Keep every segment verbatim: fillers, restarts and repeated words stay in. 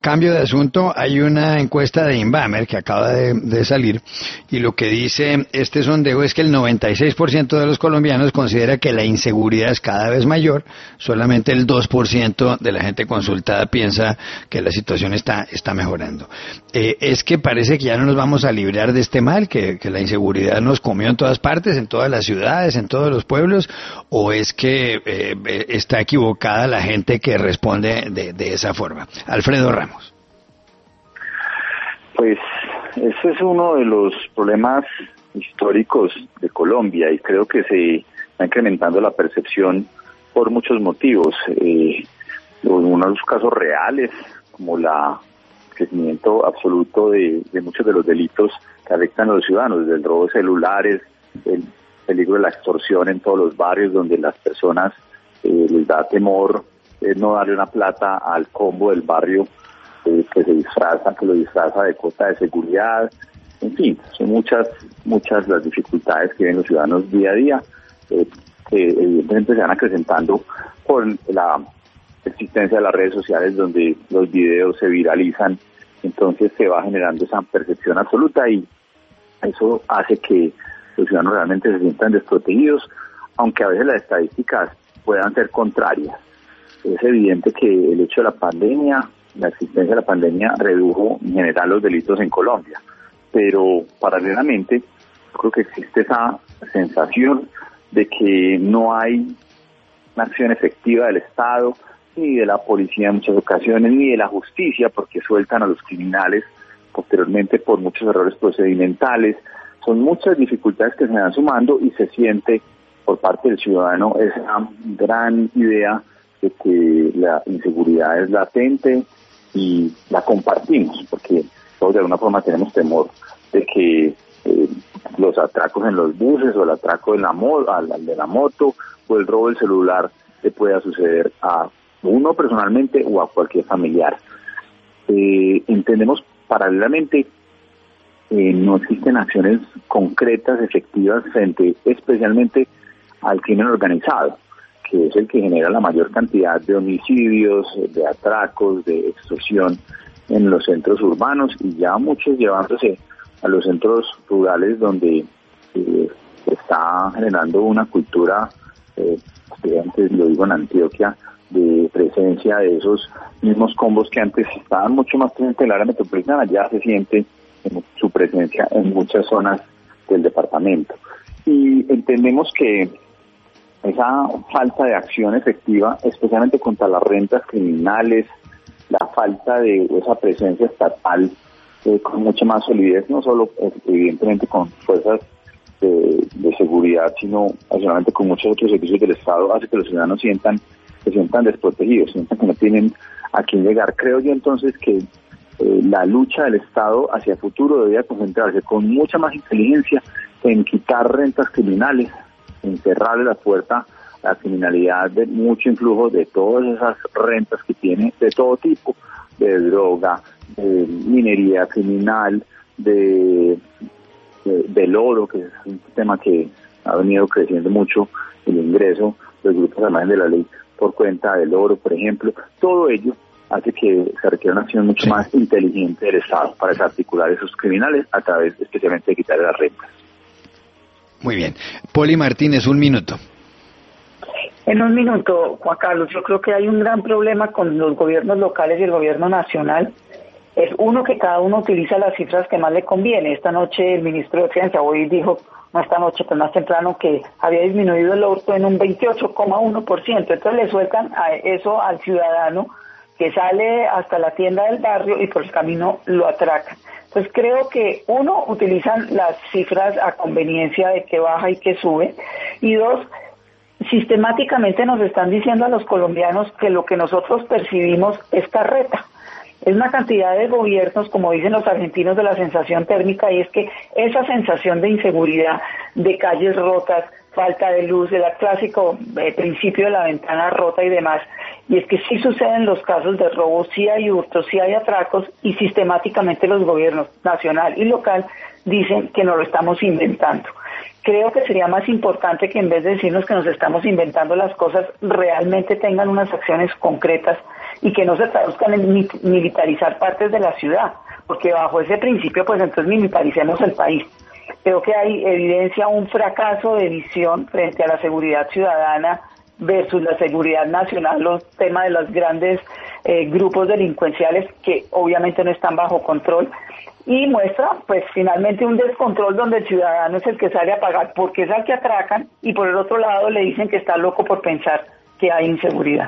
Cambio de asunto, hay una encuesta de Inbamer que acaba de, de salir y lo que dice este sondeo es que el noventa y seis por ciento de los colombianos considera que la inseguridad es cada vez mayor, solamente el dos por ciento de la gente consultada piensa que la situación está, está mejorando. Eh, es que parece que ya no nos vamos a librar de este mal, que, que la inseguridad nos comió en todas partes, en todas las ciudades, en todos los pueblos, o es que eh, está equivocada la gente que responde de, de esa forma. Alfredo Ramos. Pues ese es uno de los problemas históricos de Colombia y creo que se está incrementando la percepción por muchos motivos. Eh, en unos casos reales, como la crecimiento absoluto de, de muchos de los delitos que afectan a los ciudadanos, desde el robo de celulares, el peligro de la extorsión en todos los barrios donde las personas eh, les da temor eh, no darle una plata al combo del barrio eh, que se disfraza, que lo disfraza de cuota de seguridad. En fin, son muchas, muchas las dificultades que viven los ciudadanos día a día, eh, que evidentemente se van acrecentando por la existencia de las redes sociales donde los videos se viralizan, entonces se va generando esa percepción absoluta y eso hace que los ciudadanos realmente se sientan desprotegidos, aunque a veces las estadísticas puedan ser contrarias. Es evidente que el hecho de la pandemia, la existencia de la pandemia redujo en general los delitos en Colombia, pero paralelamente creo que existe esa sensación de que no hay una acción efectiva del Estado, ni de la policía en muchas ocasiones, ni de la justicia, porque sueltan a los criminales posteriormente por muchos errores procedimentales. Son muchas dificultades que se van sumando y se siente por parte del ciudadano esa gran idea de que la inseguridad es latente y la compartimos, porque todos de alguna forma tenemos temor de que eh, los atracos en los buses o el atraco de la, mo- al, al de la moto o el robo del celular le pueda suceder a uno personalmente o a cualquier familiar. Eh, entendemos paralelamente eh, no existen acciones concretas, efectivas, frente especialmente al crimen organizado, que es el que genera la mayor cantidad de homicidios, de atracos, de extorsión en los centros urbanos y ya muchos llevándose a los centros rurales donde eh, está generando una cultura, eh, antes lo digo en Antioquia, de presencia de esos mismos combos que antes estaban mucho más presentes en el área metropolitana, ya se siente en su presencia en muchas zonas del departamento. Y entendemos que esa falta de acción efectiva, especialmente contra las rentas criminales, la falta de esa presencia estatal eh, con mucha más solidez, no solo evidentemente con fuerzas de, de seguridad, sino adicionalmente con muchos otros servicios del Estado, hace que los ciudadanos sientan se sientan desprotegidos, sientan que no tienen a quién llegar. Creo yo entonces que eh, la lucha del Estado hacia el futuro debería concentrarse con mucha más inteligencia en quitar rentas criminales, en cerrarle la puerta a la criminalidad de mucho influjo de todas esas rentas que tiene de todo tipo, de droga, de minería criminal, de, de del oro, que es un tema que ha venido creciendo mucho, el ingreso de los grupos armados de la ley por cuenta del oro, por ejemplo. Todo ello hace que se requiera una acción mucho sí. más inteligente del Estado para desarticular esos criminales a través especialmente de quitar las rentas. Muy bien. Poli Martínez, un minuto. En un minuto, Juan Carlos, yo creo que hay un gran problema con los gobiernos locales y el gobierno nacional. Es uno que cada uno utiliza las cifras que más le conviene. Esta noche el ministro de Defensa hoy dijo, no esta noche, pero más temprano, que había disminuido el hurto en un veintiocho coma uno por ciento. Entonces le sueltan a eso al ciudadano que sale hasta la tienda del barrio y por el camino lo atracan. Entonces creo que, uno, utilizan las cifras a conveniencia de que baja y que sube, y dos, sistemáticamente nos están diciendo a los colombianos que lo que nosotros percibimos es carreta. Es una cantidad de gobiernos, como dicen los argentinos, de la sensación térmica, y es que esa sensación de inseguridad, de calles rotas, falta de luz, el clásico eh, principio de la ventana rota y demás, y es que sí suceden los casos de robo, sí hay hurtos, sí hay atracos, y sistemáticamente los gobiernos nacional y local dicen que nos lo estamos inventando. Creo que sería más importante que en vez de decirnos que nos estamos inventando las cosas, realmente tengan unas acciones concretas y que no se traduzcan en mi- militarizar partes de la ciudad, porque bajo ese principio pues entonces militaricemos el país. Creo que hay evidencia un fracaso de visión frente a la seguridad ciudadana versus la seguridad nacional, los temas de los grandes eh, grupos delincuenciales que obviamente no están bajo control, y muestra pues finalmente un descontrol donde el ciudadano es el que sale a pagar porque es al que atracan, y por el otro lado le dicen que está loco por pensar que hay inseguridad.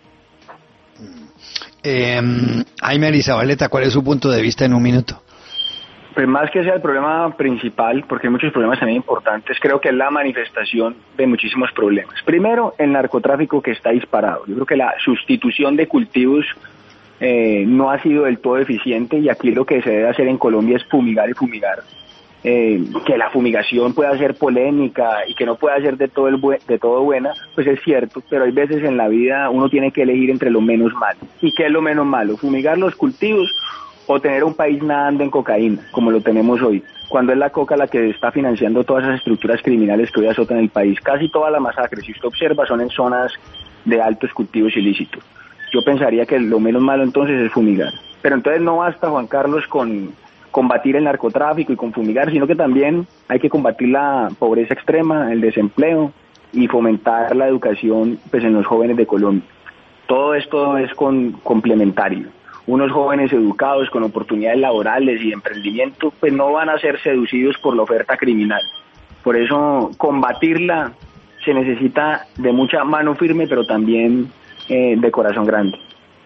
Eh, Jaime Arizabaleta, ¿cuál es su punto de vista en un minuto? Pues más que sea el problema principal, porque hay muchos problemas también importantes, creo que es la manifestación de muchísimos problemas. Primero, el narcotráfico, que está disparado. Yo creo que la sustitución de cultivos eh, no ha sido del todo eficiente, y aquí lo que se debe hacer en Colombia es fumigar y fumigar. Eh, que la fumigación pueda ser polémica y que no pueda ser de todo el bu- de todo buena, pues es cierto, pero hay veces en la vida uno tiene que elegir entre lo menos malo. ¿Y qué es lo menos malo? Fumigar los cultivos o tener un país nadando en cocaína, como lo tenemos hoy, cuando es la coca la que está financiando todas esas estructuras criminales que hoy azotan el país. Casi todas las masacres, si usted observa, son en zonas de altos cultivos ilícitos. Yo pensaría que lo menos malo entonces es fumigar. Pero entonces no basta, Juan Carlos, con combatir el narcotráfico y con fumigar, sino que también hay que combatir la pobreza extrema, el desempleo, y fomentar la educación pues en los jóvenes de Colombia. Todo esto es con, complementario. Unos jóvenes educados con oportunidades laborales y de emprendimiento pues no van a ser seducidos por la oferta criminal. Por eso combatirla se necesita de mucha mano firme, pero también eh, de corazón grande.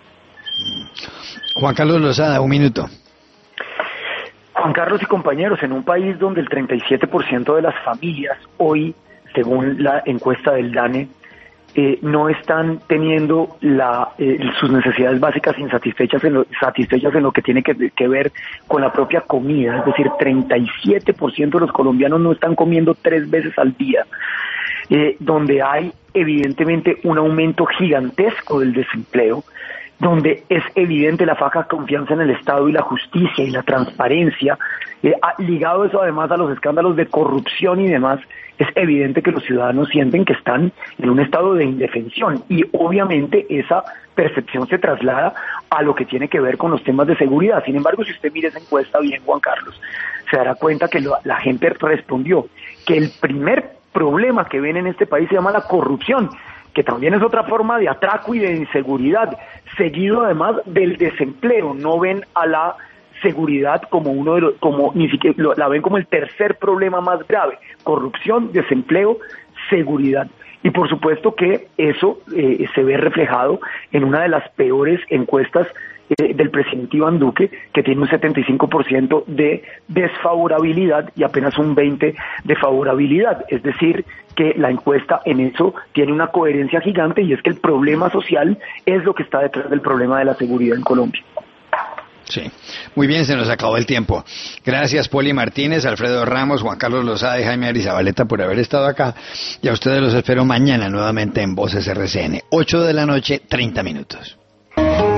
Juan Carlos Lozada, un minuto. Juan Carlos y compañeros, en un país donde el treinta y siete por ciento de las familias hoy, según la encuesta del DANE, eh, no están teniendo la, eh, sus necesidades básicas insatisfechas en lo, satisfechas en lo que tiene que, que ver con la propia comida, es decir, treinta y siete por ciento de los colombianos no están comiendo tres veces al día, eh, donde hay evidentemente un aumento gigantesco del desempleo, donde es evidente la falta de confianza en el Estado y la justicia y la transparencia, eh, ligado eso además a los escándalos de corrupción y demás, es evidente que los ciudadanos sienten que están en un estado de indefensión, y obviamente esa percepción se traslada a lo que tiene que ver con los temas de seguridad. Sin embargo, si usted mira esa encuesta bien, Juan Carlos, se dará cuenta que lo, la gente respondió que el primer problema que ven en este país se llama la corrupción, que también es otra forma de atraco y de inseguridad, seguido además del desempleo. No ven a la seguridad como uno de los, como ni siquiera lo, la ven como el tercer problema más grave: corrupción, desempleo, seguridad. Y por supuesto que eso eh, se ve reflejado en una de las peores encuestas eh, del presidente Iván Duque, que tiene un setenta y cinco por ciento de desfavorabilidad y apenas un veinte por ciento de favorabilidad. Es decir, que la encuesta en eso tiene una coherencia gigante, y es que el problema social es lo que está detrás del problema de la seguridad en Colombia. Sí, muy bien, se nos acabó el tiempo. Gracias, Poli Martínez, Alfredo Ramos, Juan Carlos Lozada y Jaime Arizabaleta por haber estado acá, y a ustedes los espero mañana nuevamente en Voces R C N, ocho de la noche, treinta minutos.